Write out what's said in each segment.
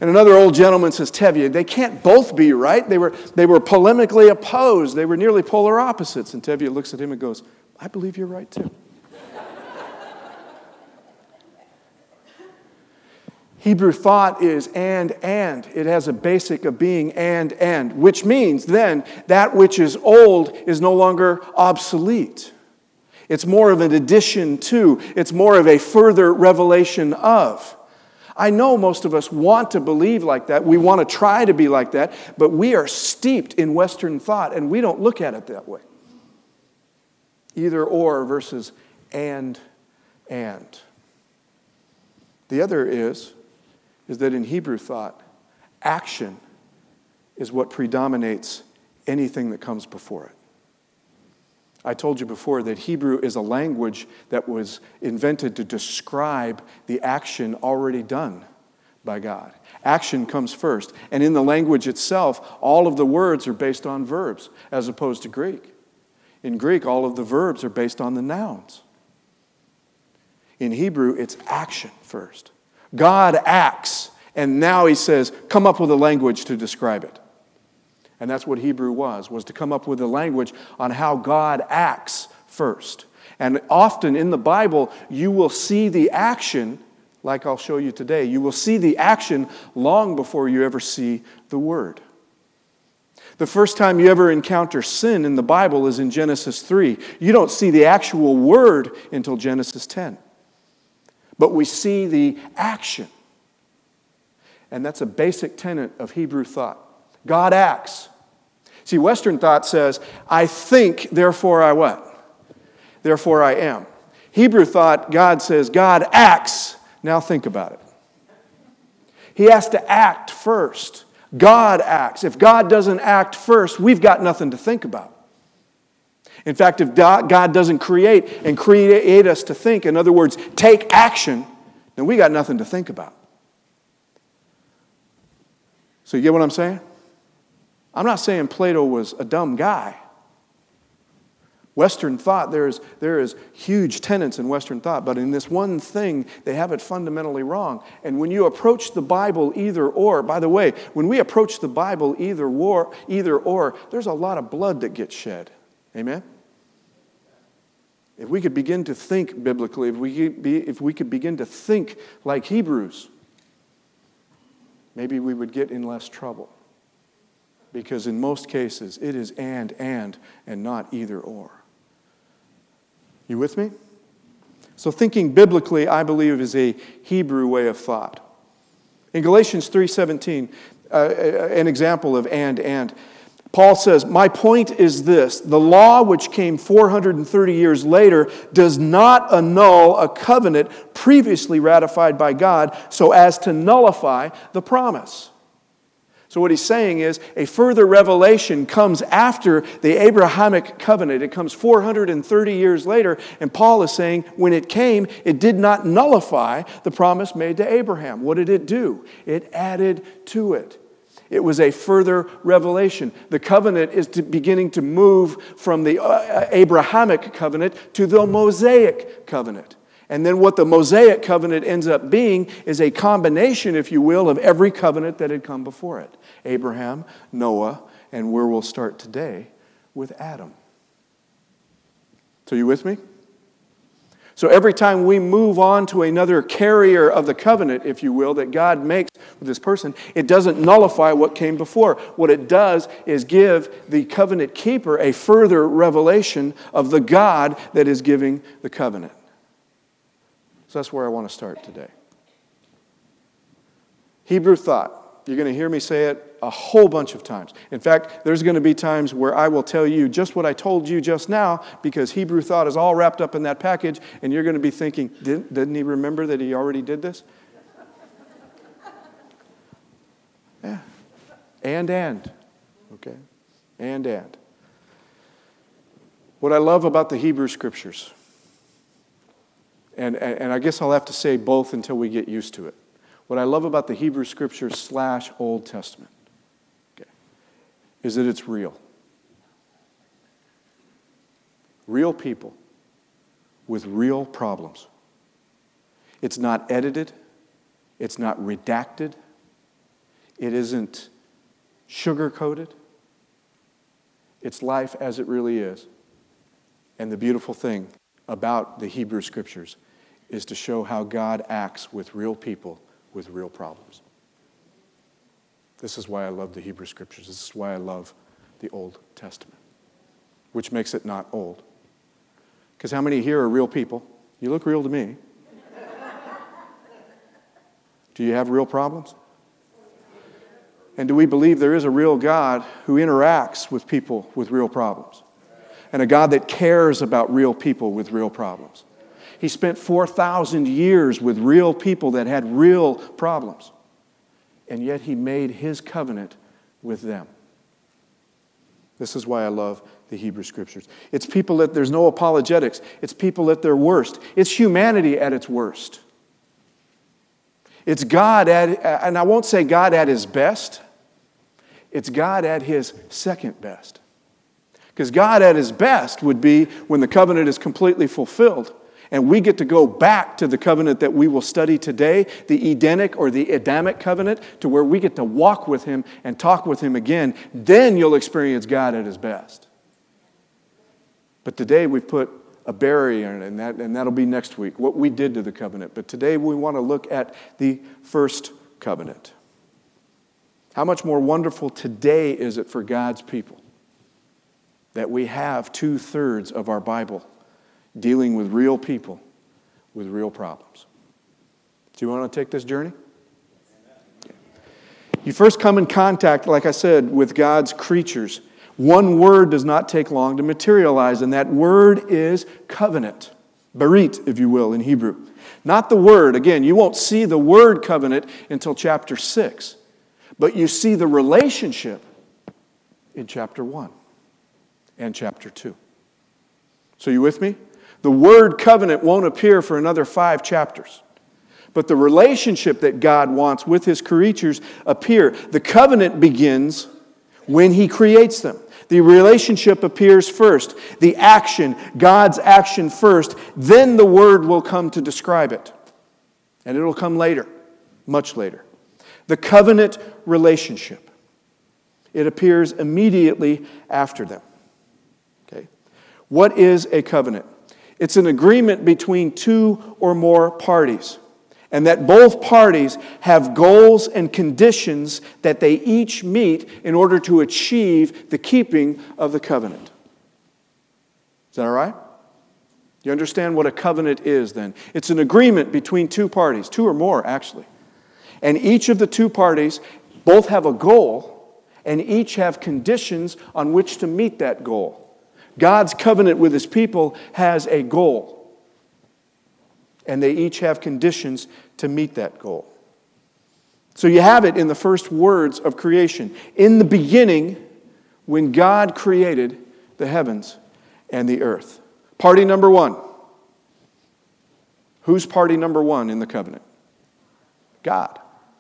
And another old gentleman says, Tevye, they can't both be right. They were polemically opposed. They were nearly polar opposites. And Tevye looks at him and goes, I believe you're right too. Hebrew thought is and. It has a basic of being and, which means then that which is old is no longer obsolete. It's more of an addition to, it's more of a further revelation of. I know most of us want to believe like that. We want to try to be like that, but we are steeped in Western thought and we don't look at it that way. Either or versus and. The other is that in Hebrew thought, action is what predominates anything that comes before it. I told you before that Hebrew is a language that was invented to describe the action already done by God. Action comes first. And in the language itself, all of the words are based on verbs as opposed to Greek. In Greek, all of the verbs are based on the nouns. In Hebrew, it's action first. God acts, and now he says, come up with a language to describe it. And that's what Hebrew was to come up with a language on how God acts first. And often in the Bible, you will see the action, like I'll show you today. You will see the action long before you ever see the word. The first time you ever encounter sin in the Bible is in Genesis 3. You don't see the actual word until Genesis 10. But we see the action. And that's a basic tenet of Hebrew thought. God acts. See, Western thought says, I think, therefore I what? Therefore I am. Hebrew thought, God says, God acts. Now think about it. He has to act first. God acts. If God doesn't act first, we've got nothing to think about. In fact, if God doesn't create us to think, in other words, take action, then we got nothing to think about. So you get what I'm saying? I'm not saying Plato was a dumb guy. Western thought, there is huge tenets in Western thought, but in this one thing, they have it fundamentally wrong. And when you approach the Bible either or, by the way, when we approach the Bible either or, there's a lot of blood that gets shed. Amen? If we could begin to think biblically, if we could begin to think like Hebrews, maybe we would get in less trouble. Because in most cases, it is and not either or. You with me? So thinking biblically, I believe, is a Hebrew way of thought. In Galatians 3:17, an example of and. Paul says, my point is this, the law which came 430 years later does not annul a covenant previously ratified by God so as to nullify the promise. So what he's saying is a further revelation comes after the Abrahamic covenant. It comes 430 years later, and Paul is saying when it came, it did not nullify the promise made to Abraham. What did it do? It added to it. It was a further revelation. The covenant is beginning to move from the Abrahamic covenant to the Mosaic covenant. And then what the Mosaic covenant ends up being is a combination, if you will, of every covenant that had come before it. Abraham, Noah, and where we'll start today with Adam. So you with me? So every time we move on to another carrier of the covenant, if you will, that God makes with this person, it doesn't nullify what came before. What it does is give the covenant keeper a further revelation of the God that is giving the covenant. So that's where I want to start today. Hebrew thought. You're going to hear me say it a whole bunch of times. In fact, there's going to be times where I will tell you just what I told you just now because Hebrew thought is all wrapped up in that package, and you're going to be thinking, didn't he remember that he already did this? Yeah. And. Okay? And. What I love about the Hebrew Scriptures, and I guess I'll have to say both until we get used to it. What I love about the Hebrew Scriptures / Old Testament, okay, is that it's real. Real people with real problems. It's not edited. It's not redacted. It isn't sugar-coated. It's life as it really is. And the beautiful thing about the Hebrew Scriptures is to show how God acts with real people with real problems. This is why I love the Hebrew Scriptures. This is why I love the Old Testament, which makes it not old. Because how many here are real people? You look real to me. Do you have real problems? And do we believe there is a real God who interacts with people with real problems? And a God that cares about real people with real problems. He spent 4,000 years with real people that had real problems. And yet he made his covenant with them. This is why I love the Hebrew Scriptures. It's people that there's no apologetics. It's people at their worst. It's humanity at its worst. It's God and I won't say God at his best. It's God at his second best. Because God at his best would be when the covenant is completely fulfilled and we get to go back to the covenant that we will study today, the Edenic or the Adamic covenant, to where we get to walk with him and talk with him again. Then you'll experience God at his best. But today we've put a barrier in it, and that'll be next week, what we did to the covenant. But today we want to look at the first covenant. How much more wonderful today is it for God's people that we have 2/3 of our Bible dealing with real people with real problems. Do you want to take this journey? Okay. You first come in contact, like I said, with God's creatures. One word does not take long to materialize, and that word is covenant. Berit, if you will, in Hebrew. Not the word. Again, you won't see the word covenant until chapter 6. But you see the relationship in chapter 1 and chapter 2. So you with me? The word covenant won't appear for another 5 chapters. But the relationship that God wants with his creatures appear. The covenant begins when he creates them. The relationship appears first. The action, God's action first. Then the word will come to describe it. And it'll come later, much later. The covenant relationship. It appears immediately after them. Okay. What is a covenant? It's an agreement between 2 or more parties, and that both parties have goals and conditions that they each meet in order to achieve the keeping of the covenant. Is that all right? You understand what a covenant is then? It's an agreement between 2 parties, 2 or more actually. And each of the 2 parties both have a goal, and each have conditions on which to meet that goal. God's covenant with his people has a goal, and they each have conditions to meet that goal. So you have it in the first words of creation. In the beginning, when God created the heavens and the earth. Party number 1. Who's party number 1 in the covenant? God.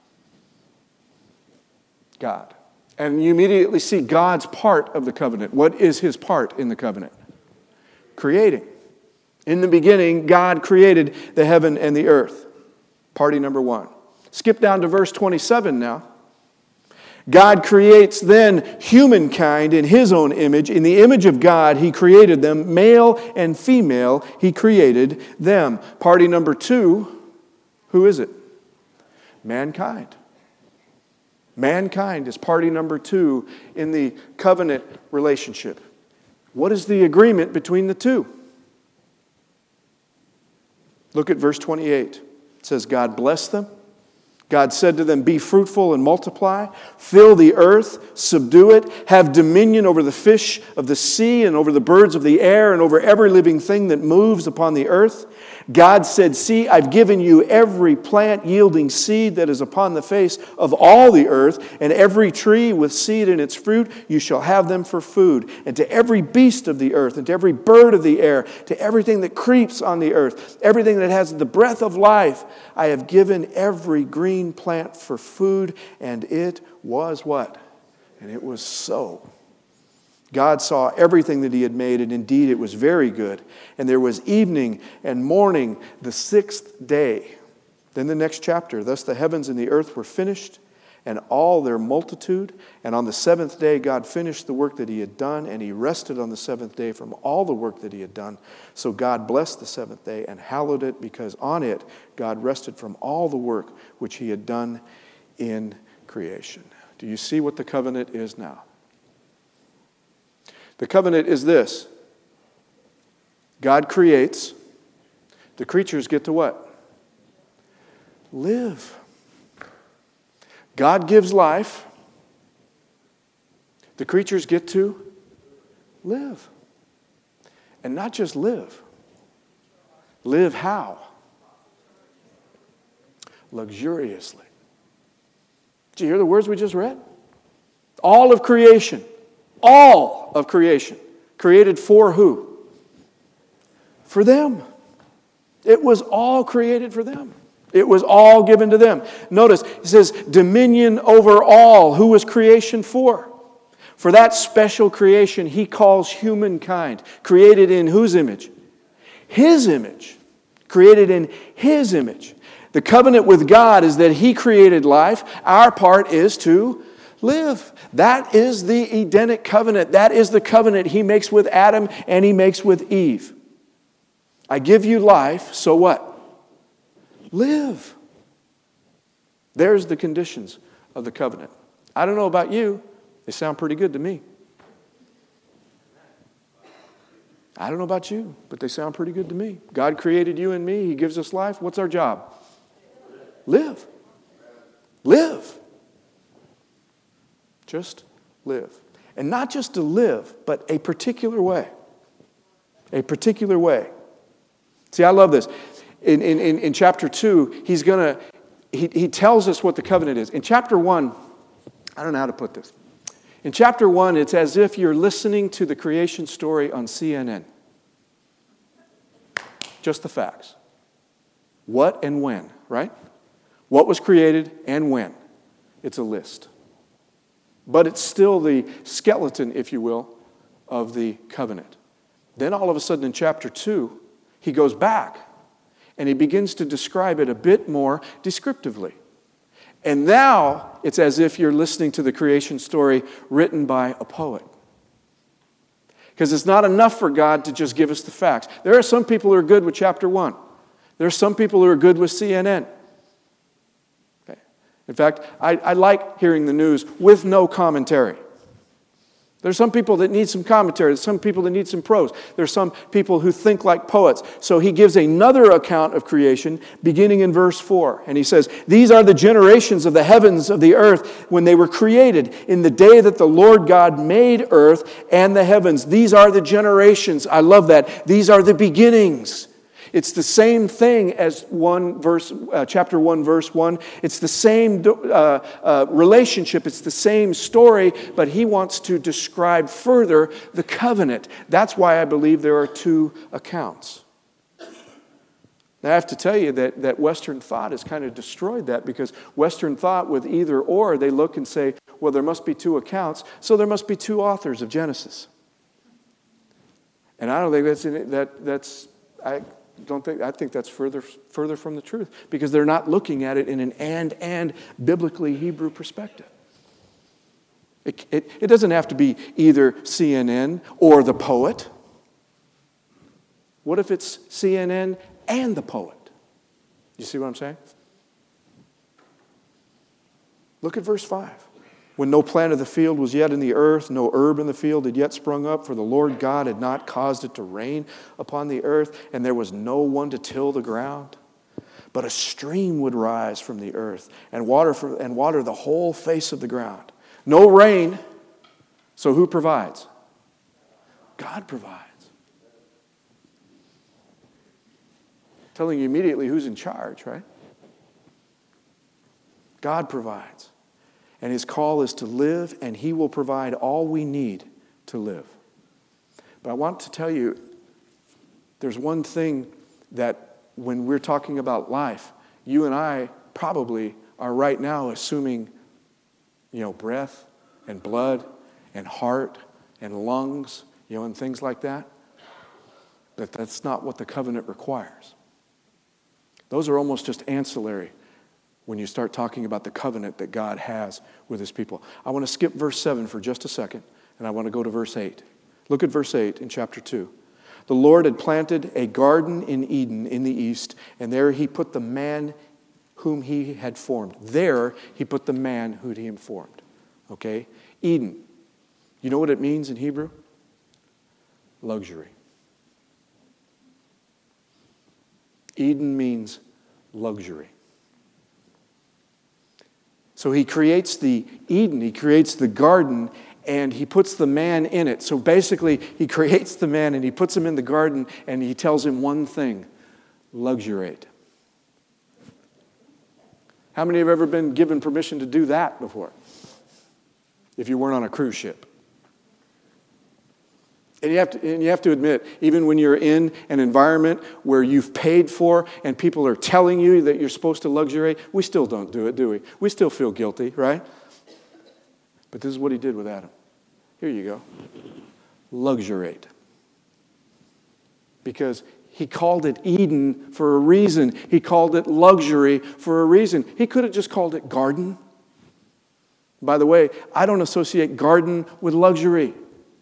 God. And you immediately see God's part of the covenant. What is his part in the covenant? Creating. In the beginning, God created the heaven and the earth. Party number 1. Skip down to verse 27 now. God creates then humankind in his own image. In the image of God, he created them. Male and female, he created them. Party number 2, who is it? Mankind. Mankind is party number 2 in the covenant relationship. What is the agreement between the 2? Look at verse 28. It says, God blessed them. God said to them, be fruitful and multiply, fill the earth, subdue it, have dominion over the fish of the sea and over the birds of the air and over every living thing that moves upon the earth. God said, see, I've given you every plant yielding seed that is upon the face of all the earth, and every tree with seed in its fruit, you shall have them for food. And to every beast of the earth, and to every bird of the air, to everything that creeps on the earth, everything that has the breath of life, I have given every green plant for food. And it was what? And it was so. God saw everything that he had made, and indeed it was very good. And there was evening and morning, the 6th day. Then the next chapter, thus the heavens and the earth were finished, and all their multitude. And on the seventh day God finished the work that he had done, and he rested on the seventh day from all the work that he had done. So God blessed the seventh day and hallowed it, because on it God rested from all the work which he had done in creation. Do you see what the covenant is now? The covenant is this. God creates. The creatures get to what? Live. God gives life. The creatures get to live. And not just live. Live how? Luxuriously. Did you hear the words we just read? All of creation. All of creation. Created for who? For them. It was all created for them. It was all given to them. Notice, he says, dominion over all. Who was creation for? For that special creation he calls humankind. Created in whose image? His image. Created in his image. The covenant with God is that he created life. Our part is to live. That is the Edenic covenant. That is the covenant he makes with Adam and he makes with Eve. I give you life, so what? Live. There's the conditions of the covenant. I don't know about you. They sound pretty good to me. I don't know about you, but they sound pretty good to me. God created you and me. He gives us life. What's our job? Live. Live. Just live. And not just to live, but a particular way. A particular way. See, I love this. In chapter 2, he tells us what the covenant is. In chapter 1, I don't know how to put this. In chapter 1, it's as if you're listening to the creation story on CNN. Just the facts. What and when, right? What was created and when. It's a list. But it's still the skeleton, if you will, of the covenant. Then all of a sudden in chapter 2, he goes back and he begins to describe it a bit more descriptively. And now it's as if you're listening to the creation story written by a poet. Because it's not enough for God to just give us the facts. There are some people who are good with chapter 1. There are some people who are good with CNN. Okay. In fact, I like hearing the news with no commentary. There's some people that need some commentary. There's some people that need some prose. There's some people who think like poets. So he gives another account of creation beginning in verse 4. And he says, these are the generations of the heavens of the earth when they were created in the day that the Lord God made earth and the heavens. These are the generations. I love that. These are the beginnings. It's the same thing as chapter 1, verse 1. It's the same relationship. It's the same story, but he wants to describe further the covenant. That's why I believe there are two accounts. Now, I have to tell you that Western thought has kind of destroyed that, because Western thought with either or, they look and say, well, there must be two accounts, so there must be two authors of Genesis. And I don't think I think that's further from the truth, because they're not looking at it in an and biblically Hebrew perspective. It doesn't have to be either CNN or the poet. What if it's CNN and the poet? You see what I'm saying? Look at verse 5. When no plant of the field was yet in the earth, no herb in the field had yet sprung up, for the Lord God had not caused it to rain upon the earth, and there was no one to till the ground. But a stream would rise from the earth and water the whole face of the ground. No rain, so who provides? God provides. Telling you immediately who's in charge, right? God provides. And his call is to live, and he will provide all we need to live. But I want to tell you, there's one thing that when we're talking about life, you and I probably are right now assuming, breath and blood and heart and lungs, and things like that. But that's not what the covenant requires. Those are almost just ancillary when you start talking about the covenant that God has with his people. I want to skip verse 7 for just a second, and I want to go to verse 8. Look at verse 8 in chapter 2. The Lord had planted a garden in Eden in the east, and there he put the man whom he had formed. There he put the man whom he had formed. Okay? Eden. You know what it means in Hebrew? Luxury. Eden means luxury. So he creates the Eden, he creates the garden, and he puts the man in it. So basically, he creates the man and he puts him in the garden and he tells him one thing: luxuriate. How many have ever been given permission to do that before? If you weren't on a cruise ship. And you have to admit, even when you're in an environment where you've paid for and people are telling you that you're supposed to luxuriate, we still don't do it, do we? We still feel guilty, right? But this is what he did with Adam. Here you go. Luxuriate. Because he called it Eden for a reason. He called it luxury for a reason. He could have just called it garden. By the way, I don't associate garden with luxury.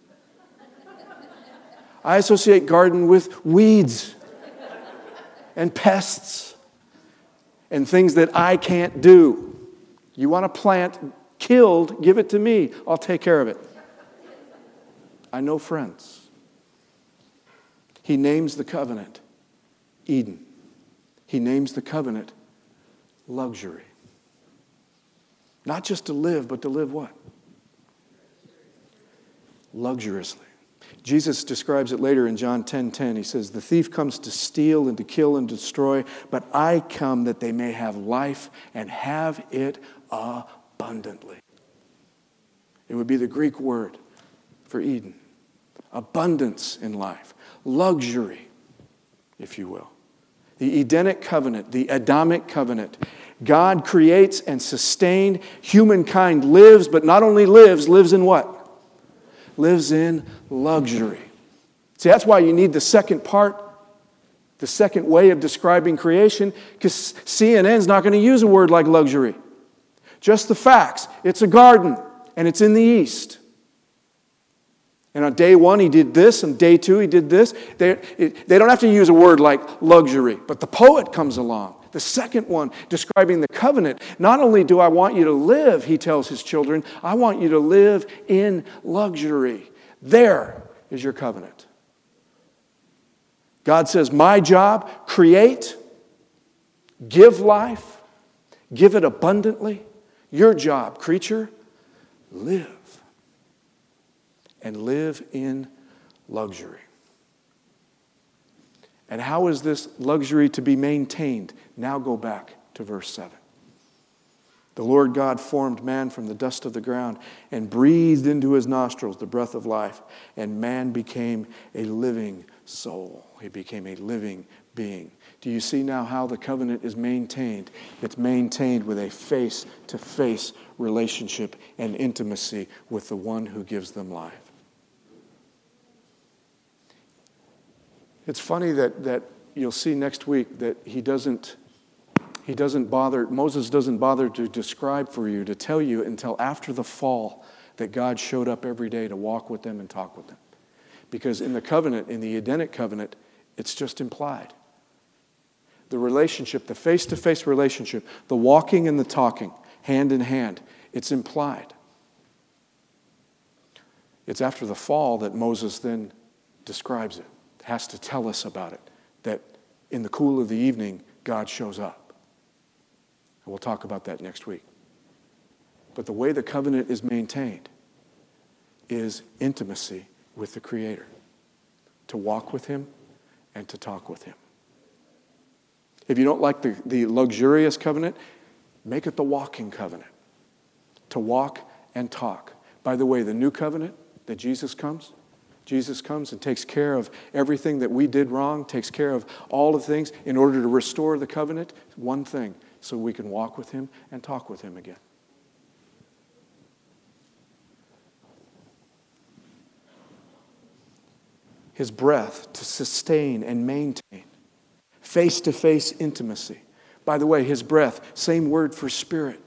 I associate garden with weeds and pests and things that I can't do. You want a plant killed, give it to me. I'll take care of it. I know friends. He names the covenant Eden. He names the covenant luxury. Not just to live, but to live what? Luxuriously. Jesus describes it later in John 10:10. He says, "The thief comes to steal and to kill and destroy, but I come that they may have life and have it abundantly." It would be the Greek word for Eden. Abundance in life. Luxury, if you will. The Edenic covenant, the Adamic covenant. God creates and sustains. Humankind lives, but not only lives in what? Lives in luxury. See, that's why you need the second part, the second way of describing creation, because CNN's not going to use a word like luxury. Just the facts. It's a garden, and it's in the east. And on day 1, he did this, and day 2, he did this. They don't have to use a word like luxury, but the poet comes along. The second one, describing the covenant. Not only do I want you to live, he tells his children, I want you to live in luxury. There is your covenant. God says, my job, create, give life, give it abundantly. Your job, creature, live. And live in luxury. And how is this luxury to be maintained? Now go back to verse 7. The Lord God formed man from the dust of the ground and breathed into his nostrils the breath of life, and man became a living soul. He became a living being. Do you see now how the covenant is maintained? It's maintained with a face-to-face relationship and intimacy with the one who gives them life. It's funny that you'll see next week that Moses doesn't bother to describe for you, to tell you until after the fall that God showed up every day to walk with them and talk with them. Because in the covenant, in the Edenic covenant, it's just implied. The relationship, the face-to-face relationship, the walking and the talking, hand in hand, it's implied. It's after the fall that Moses then describes it. Has to tell us about it, that in the cool of the evening, God shows up. And we'll talk about that next week. But the way the covenant is maintained is intimacy with the Creator, to walk with Him and to talk with Him. If you don't like the luxurious covenant, make it the walking covenant, to walk and talk. By the way, the new covenant that Jesus comes and takes care of everything that we did wrong, takes care of all the things in order to restore the covenant. One thing, so we can walk with Him and talk with Him again. His breath to sustain and maintain face-to-face intimacy. By the way, his breath, same word for spirit.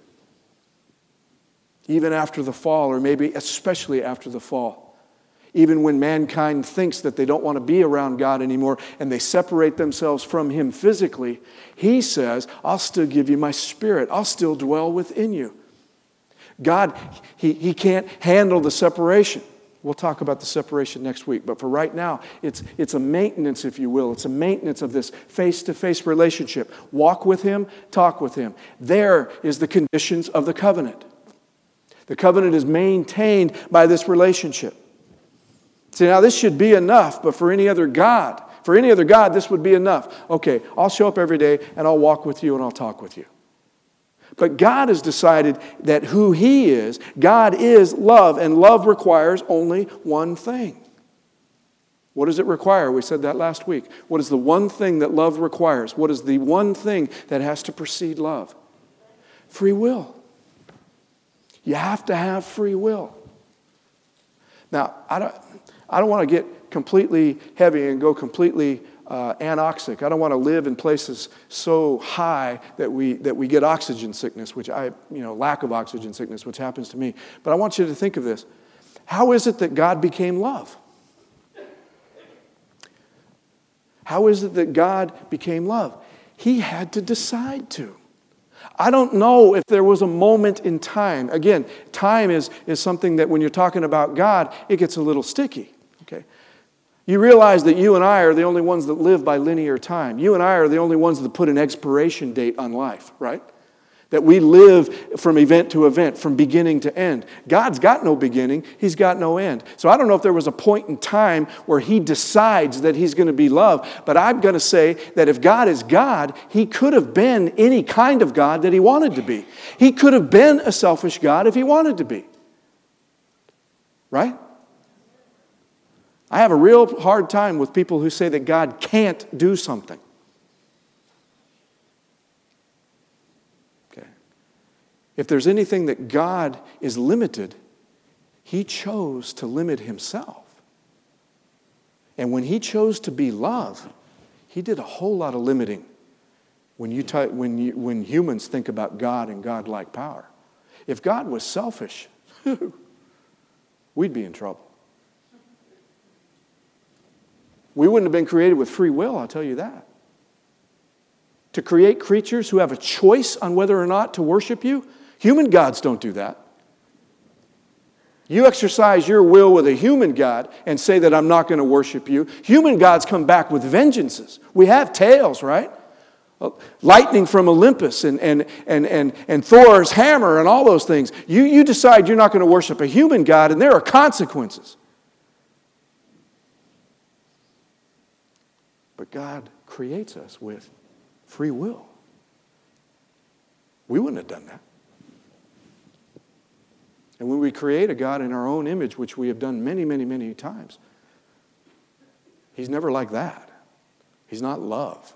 Even after the fall, or maybe especially after the fall, even when mankind thinks that they don't want to be around God anymore and they separate themselves from him physically, he says, I'll still give you my spirit. I'll still dwell within you. God, he can't handle the separation. We'll talk about the separation next week. But for right now, it's a maintenance, if you will. It's a maintenance of this face-to-face relationship. Walk with him, talk with him. There is the conditions of the covenant. The covenant is maintained by this relationship. See, now this should be enough, but for any other God, this would be enough. Okay, I'll show up every day and I'll walk with you and I'll talk with you. But God has decided that who he is, God is love, and love requires only one thing. What does it require? We said that last week. What is the one thing that love requires? What is the one thing that has to precede love? Free will. You have to have free will. Now, I don't want to get completely heavy and go completely anoxic. I don't want to live in places so high that we get oxygen sickness, lack of oxygen sickness, which happens to me. But I want you to think of this. How is it that God became love? How is it that God became love? He had to decide to. I don't know if there was a moment in time. Again, time is something that when you're talking about God, it gets a little sticky. Okay? You realize that you and I are the only ones that live by linear time. You and I are the only ones that put an expiration date on life, right? That we live from event to event, from beginning to end. God's got no beginning. He's got no end. So I don't know if there was a point in time where he decides that he's going to be love, but I'm going to say that if God is God, he could have been any kind of God that he wanted to be. He could have been a selfish God if he wanted to be. Right? I have a real hard time with people who say that God can't do something. Okay. If there's anything that God is limited, he chose to limit himself. And when he chose to be love, he did a whole lot of limiting when humans think about God and God-like power. If God was selfish, we'd be in trouble. We wouldn't have been created with free will, I'll tell you that. To create creatures who have a choice on whether or not to worship you, human gods don't do that. You exercise your will with a human god and say that I'm not going to worship you. Human gods come back with vengeances. We have tales, right? Lightning from Olympus and Thor's hammer and all those things. You decide you're not going to worship a human god, and there are consequences. But God creates us with free will. We wouldn't have done that. And when we create a God in our own image, which we have done many, many, many times, he's never like that. He's not love.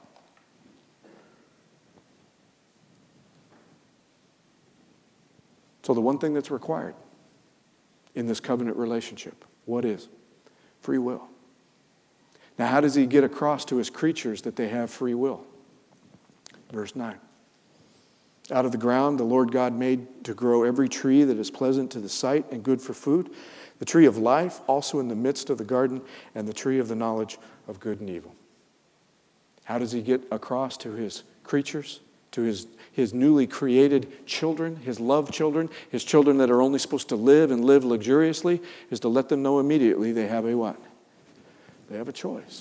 So the one thing that's required in this covenant relationship, what is? Free will. Now, how does he get across to his creatures that they have free will? Verse 9. Out of the ground the Lord God made to grow every tree that is pleasant to the sight and good for food, the tree of life also in the midst of the garden, and the tree of the knowledge of good and evil. How does he get across to his creatures, to his newly created children, his loved children, his children that are only supposed to live and live luxuriously, is to let them know immediately they have a what? They have a choice.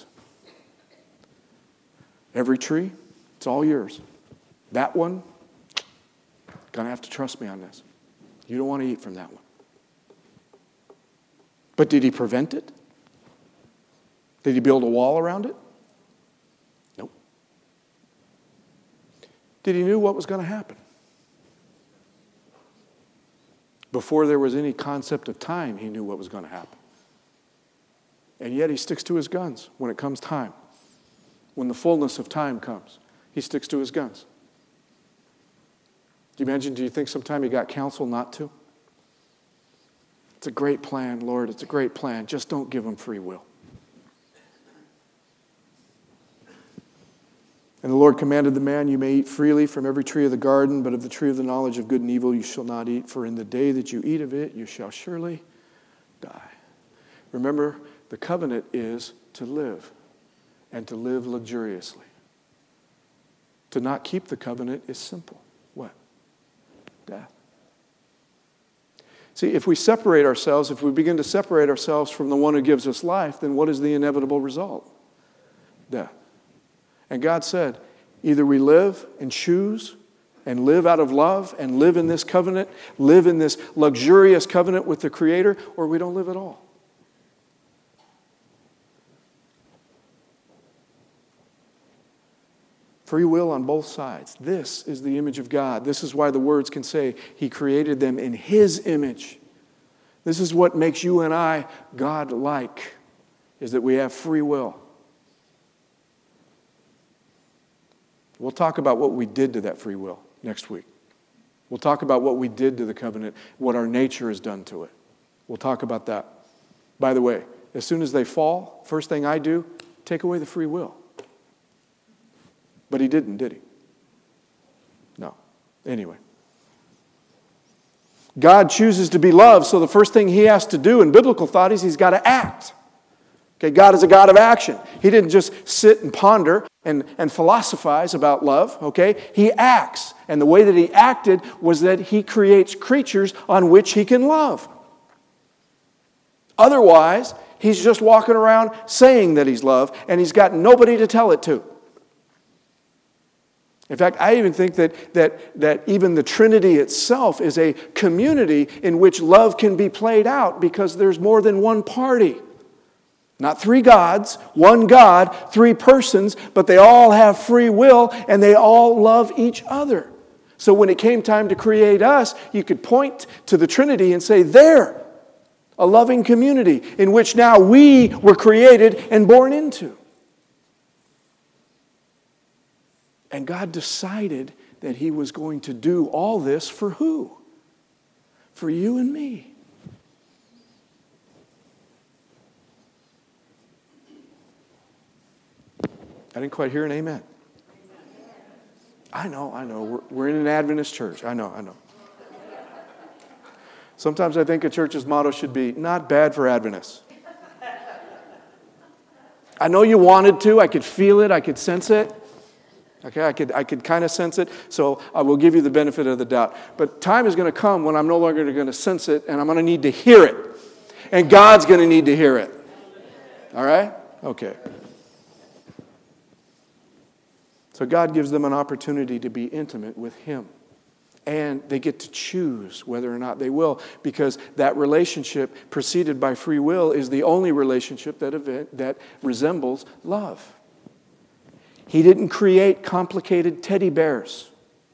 Every tree, it's all yours. That one, going to have to trust me on this. You don't want to eat from that one. But did he prevent it? Did he build a wall around it? Nope. Did he know what was going to happen? Before there was any concept of time, he knew what was going to happen. And yet he sticks to his guns when it comes time. When the fullness of time comes, he sticks to his guns. Do you think sometime he got counsel not to? It's a great plan, Lord. It's a great plan. Just don't give him free will. And the Lord commanded the man, you may eat freely from every tree of the garden, but of the tree of the knowledge of good and evil you shall not eat, for in the day that you eat of it, you shall surely die. Remember, the covenant is to live, and to live luxuriously. To not keep the covenant is simple. What? Death. See, if we separate ourselves, if we begin to separate ourselves from the one who gives us life, then what is the inevitable result? Death. And God said, either we live and choose and live out of love and live in this covenant, live in this luxurious covenant with the Creator, or we don't live at all. Free will on both sides. This is the image of God. This is why the words can say He created them in His image. This is what makes you and I God-like, is that we have free will. We'll talk about what we did to that free will next week. We'll talk about what we did to the covenant, what our nature has done to it. We'll talk about that. By the way, as soon as they fall, first thing I do, take away the free will. But He didn't, did He? No. Anyway. God chooses to be loved, so the first thing He has to do in biblical thought is He's got to act. Okay, God is a God of action. He didn't just sit and ponder and philosophize about love, okay? He acts. And the way that He acted was that He creates creatures on which He can love. Otherwise, He's just walking around saying that He's love, and He's got nobody to tell it to. In fact, I even think that even the Trinity itself is a community in which love can be played out because there's more than one party. Not three gods, one God, three persons, but they all have free will and they all love each other. So when it came time to create us, you could point to the Trinity and say, there, a loving community in which now we were created and born into. And God decided that He was going to do all this for who? For you and me. I didn't quite hear an amen. I know. We're in an Adventist church. I know. Sometimes I think a church's motto should be, not bad for Adventists. I know you wanted to. I could feel it. I could sense it. Okay, I could kind of sense it, so I will give you the benefit of the doubt. But time is going to come when I'm no longer going to sense it, and I'm going to need to hear it. And God's going to need to hear it. All right? Okay. So God gives them an opportunity to be intimate with Him. And they get to choose whether or not they will, because that relationship preceded by free will is the only relationship that resembles love. He didn't create complicated teddy bears.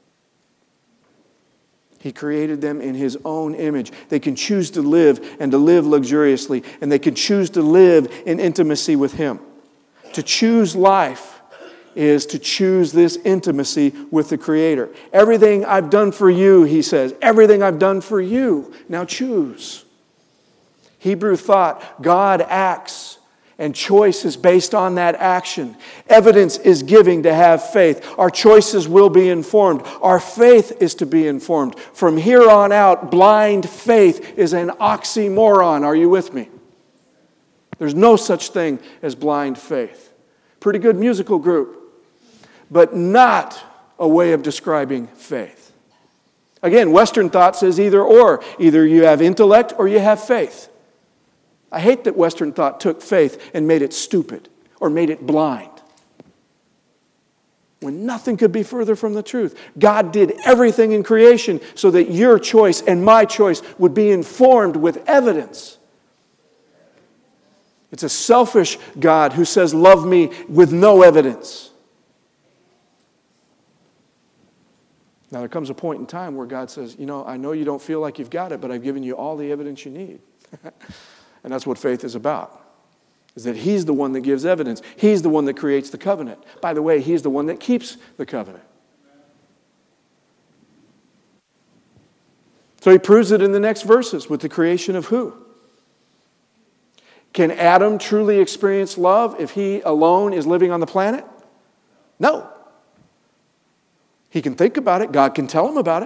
He created them in His own image. They can choose to live and to live luxuriously, and they can choose to live in intimacy with Him. To choose life is to choose this intimacy with the Creator. Everything I've done for you, He says, everything I've done for you, now choose. Hebrew thought, God acts, and choice is based on that action. Evidence is giving to have faith. Our choices will be informed. Our faith is to be informed. From here on out, blind faith is an oxymoron. Are you with me? There's no such thing as blind faith. Pretty good musical group, but not a way of describing faith. Again, Western thought says either or. Either you have intellect or you have faith. I hate that Western thought took faith and made it stupid or made it blind. When nothing could be further from the truth. God did everything in creation so that your choice and my choice would be informed with evidence. It's a selfish God who says, love me with no evidence. Now there comes a point in time where God says, I know you don't feel like you've got it, but I've given you all the evidence you need. And that's what faith is about, is that He's the one that gives evidence. He's the one that creates the covenant. By the way, He's the one that keeps the covenant. So He proves it in the next verses with the creation of who? Can Adam truly experience love if he alone is living on the planet? No. He can think about it. God can tell him about it.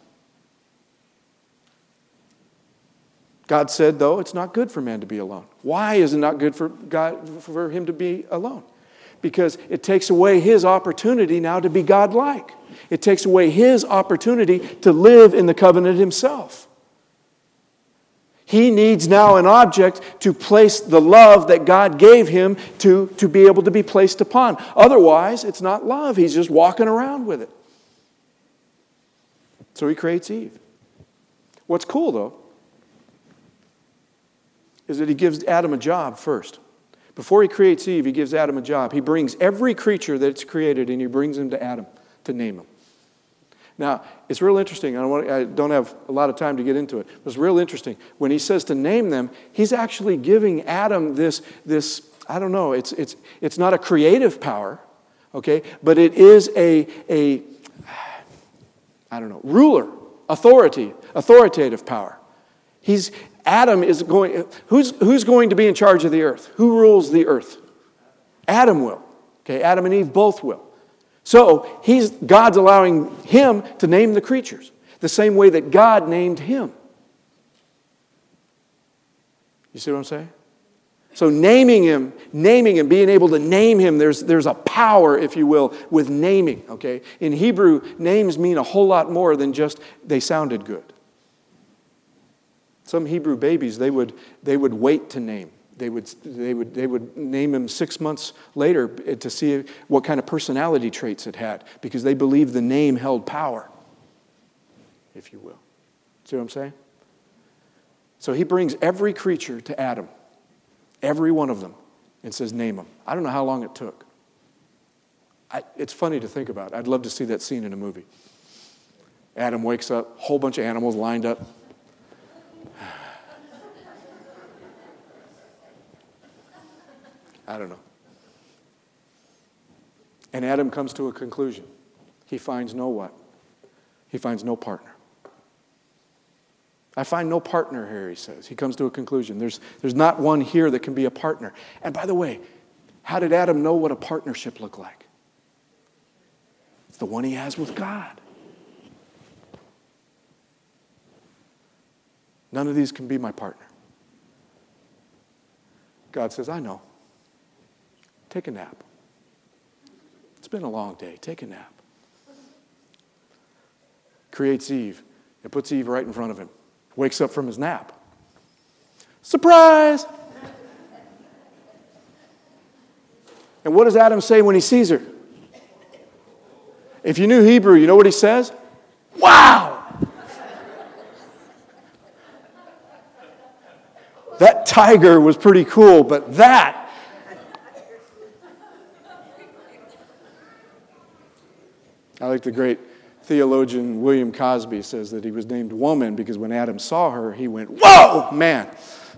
God said, though, it's not good for man to be alone. Why is it not good for him to be alone? Because it takes away his opportunity now to be God-like. It takes away his opportunity to live in the covenant himself. He needs now an object to place the love that God gave him to be able to be placed upon. Otherwise, it's not love. He's just walking around with it. So he creates Eve. What's cool, though, is that he gives Adam a job first. Before he creates Eve, he gives Adam a job. He brings every creature that's created and he brings them to Adam to name them. Now, it's real interesting. I don't have a lot of time to get into it. But it's real interesting. When he says to name them, he's actually giving Adam this I don't know, it's not a creative power, okay? But it is a I don't know, ruler, authoritative power. Adam is going, who's going to be in charge of the earth? Who rules the earth? Adam will. Okay, Adam and Eve both will. So God's allowing him to name the creatures the same way that God named him. You see what I'm saying? So naming him, being able to name him, there's a power, if you will, with naming. Okay, in Hebrew, names mean a whole lot more than just they sounded good. Some Hebrew babies, they would wait to name. They would name him 6 months later to see what kind of personality traits it had, because they believed the name held power, if you will. See what I'm saying? So he brings every creature to Adam, every one of them, and says, name them. I don't know how long it took. It's funny to think about. I'd love to see that scene in a movie. Adam wakes up, whole bunch of animals lined up. I don't know. And Adam comes to a conclusion. He finds no what? He finds no partner. I find no partner here, he says. He comes to a conclusion. There's not one here that can be a partner. And by the way, how did Adam know what a partnership looked like? It's the one he has with God. None of these can be my partner. God says, I know. Take a nap. It's been a long day. Take a nap. Creates Eve and puts Eve right in front of him. Wakes up from his nap. Surprise! And what does Adam say when he sees her? If you knew Hebrew, you know what he says? Wow! That tiger was pretty cool, but that... I like the great theologian William Cosby says that he was named woman because when Adam saw her, he went, whoa, man.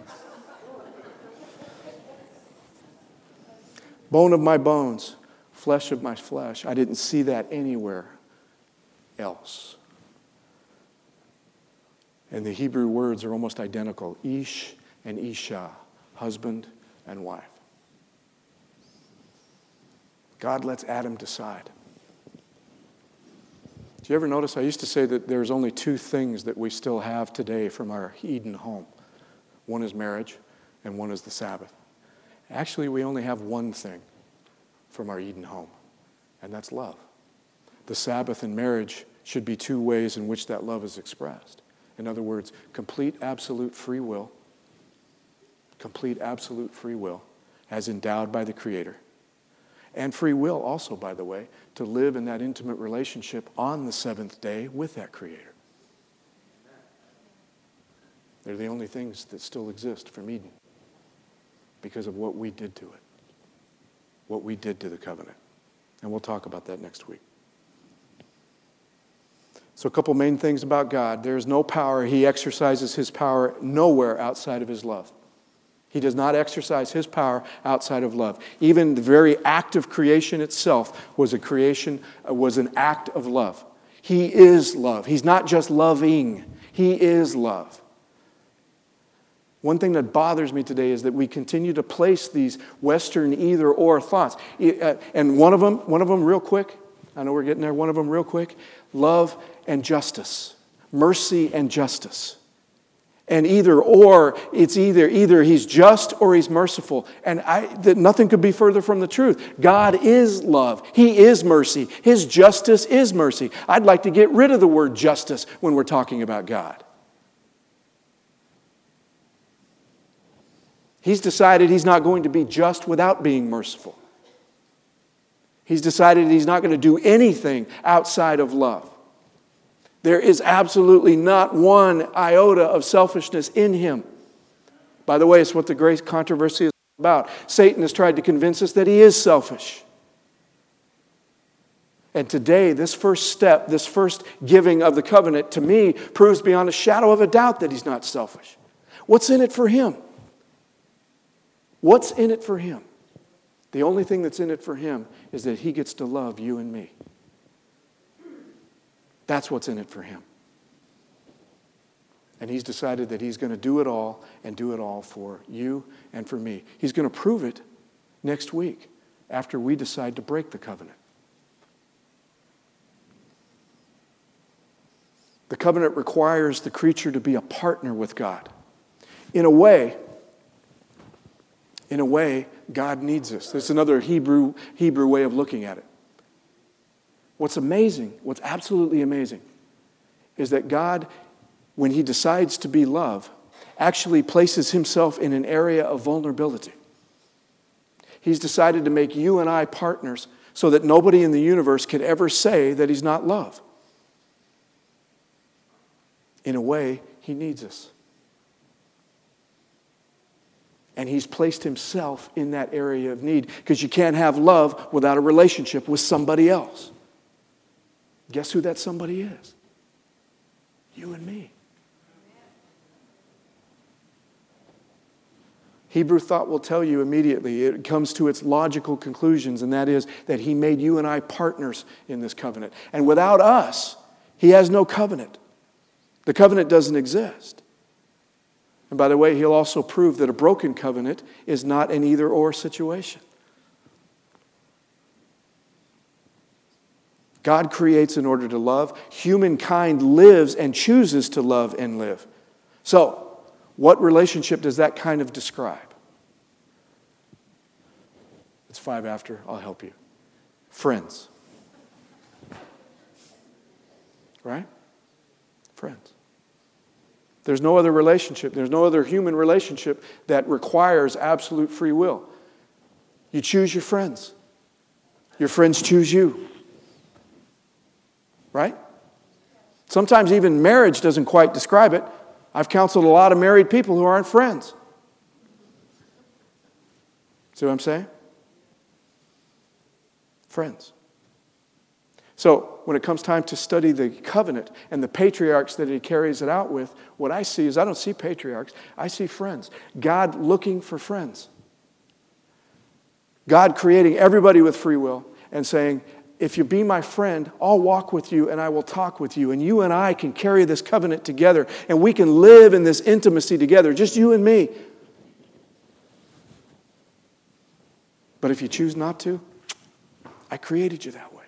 Bone of my bones, flesh of my flesh. I didn't see that anywhere else. And the Hebrew words are almost identical. Ish and Isha, husband and wife. God lets Adam decide. Do you ever notice, I used to say that there's only two things that we still have today from our Eden home. One is marriage, and one is the Sabbath. Actually, we only have one thing from our Eden home, and that's love. The Sabbath and marriage should be two ways in which that love is expressed. In other words, complete absolute free will as endowed by the Creator. And free will also, by the way, to live in that intimate relationship on the seventh day with that Creator. They're the only things that still exist from Eden because of what we did to it, what we did to the covenant. And we'll talk about that next week. So a couple main things about God. There's no power. He exercises his power nowhere outside of his love. He does not exercise his power outside of love. Even the very act of creation itself was an act of love. He is love. He's not just loving. He is love. One thing that bothers me today is that we continue to place these Western either-or thoughts. And one of them, real quick, I know we're getting there. One of them real quick. Love and justice. Mercy and justice. And it's either he's just or he's merciful. And nothing could be further from the truth. God is love. He is mercy. His justice is mercy. I'd like to get rid of the word justice when we're talking about God. He's decided he's not going to be just without being merciful. He's decided he's not going to do anything outside of love. There is absolutely not one iota of selfishness in him. By the way, it's what the great controversy is about. Satan has tried to convince us that he is selfish. And today, this first step, this first giving of the covenant, to me, proves beyond a shadow of a doubt that he's not selfish. What's in it for him? What's in it for him? The only thing that's in it for him is that he gets to love you and me. That's what's in it for him. And he's decided that he's going to do it all and do it all for you and for me. He's going to prove it next week after we decide to break the covenant. The covenant requires the creature to be a partner with God. In a way, God needs us. There's another Hebrew way of looking at it. What's amazing, what's absolutely amazing, is that God, when he decides to be love, actually places himself in an area of vulnerability. He's decided to make you and I partners so that nobody in the universe could ever say that he's not love. In a way, he needs us. And he's placed himself in that area of need, because you can't have love without a relationship with somebody else. Guess who that somebody is? You and me. Hebrew thought will tell you immediately. It comes to its logical conclusions, and that is that he made you and I partners in this covenant. And without us, he has no covenant. The covenant doesn't exist. And by the way, he'll also prove that a broken covenant is not an either-or situation. God creates in order to love. Humankind lives and chooses to love and live. So, what relationship does that kind of describe? It's 5 after. I'll help you. Friends. Right? Friends. There's no other relationship. There's no other human relationship that requires absolute free will. You choose your friends. Your friends choose you. Right? Sometimes even marriage doesn't quite describe it. I've counseled a lot of married people who aren't friends. See what I'm saying? Friends. So, when it comes time to study the covenant and the patriarchs that he carries it out with, what I see is I don't see patriarchs, I see friends. God looking for friends. God creating everybody with free will and saying, if you be my friend, I'll walk with you and I will talk with you. And you and I can carry this covenant together and we can live in this intimacy together, just you and me. But if you choose not to, I created you that way.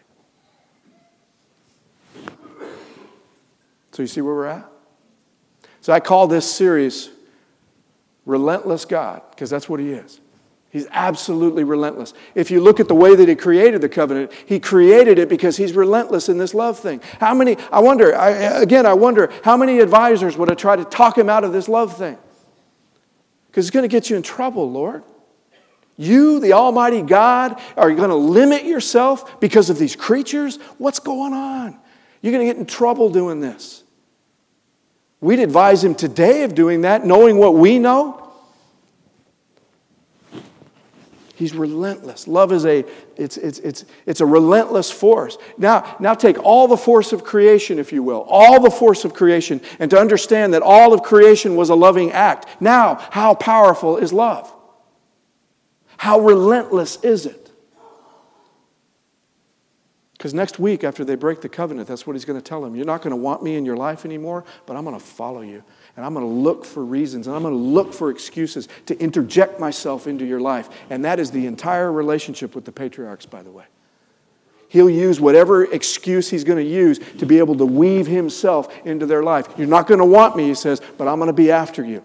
So you see where we're at? So I call this series Relentless God, because that's what he is. He's absolutely relentless. If you look at the way that he created the covenant, he created it because he's relentless in this love thing. I wonder how many advisors would have tried to talk him out of this love thing? Because it's going to get you in trouble, Lord. You, the Almighty God, are going to limit yourself because of these creatures? What's going on? You're going to get in trouble doing this. We'd advise him today of doing that, knowing what we know. He's relentless. Love is it's a relentless force. Now take all the force of creation, if you will, all the force of creation, and to understand that all of creation was a loving act. Now, how powerful is love? How relentless is it? Because next week, after they break the covenant, that's what he's going to tell them. You're not going to want me in your life anymore, but I'm going to follow you. And I'm going to look for reasons, and I'm going to look for excuses to interject myself into your life. And that is the entire relationship with the patriarchs, by the way. He'll use whatever excuse he's going to use to be able to weave himself into their life. You're not going to want me, he says, but I'm going to be after you.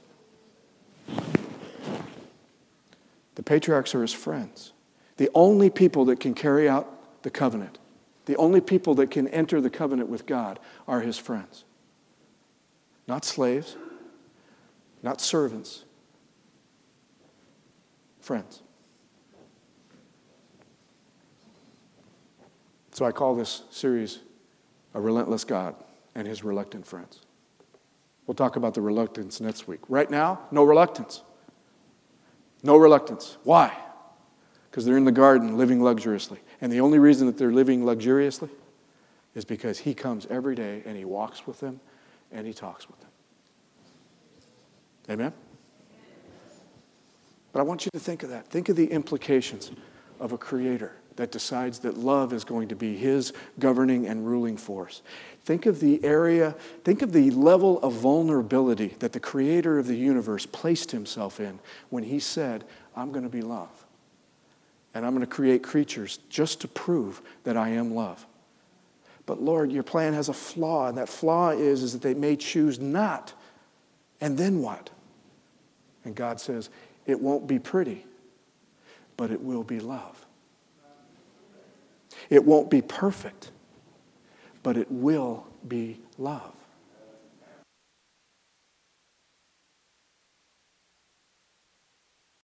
The patriarchs are his friends. The only people that can carry out the covenant, the only people that can enter the covenant with God are his friends. Not slaves, not servants, friends. So I call this series A Relentless God and His Reluctant Friends. We'll talk about the reluctance next week. Right now, no reluctance. No reluctance. Why? Because they're in the garden living luxuriously. And the only reason that they're living luxuriously is because he comes every day and he walks with them and he talks with them. Amen? But I want you to think of that. Think of the implications of a creator that decides that love is going to be his governing and ruling force. Think of the level of vulnerability that the creator of the universe placed himself in when he said, I'm going to be love. And I'm going to create creatures just to prove that I am love. But Lord, your plan has a flaw, and that flaw is that they may choose not. And then what? And God says, it won't be pretty, but it will be love. It won't be perfect, but it will be love.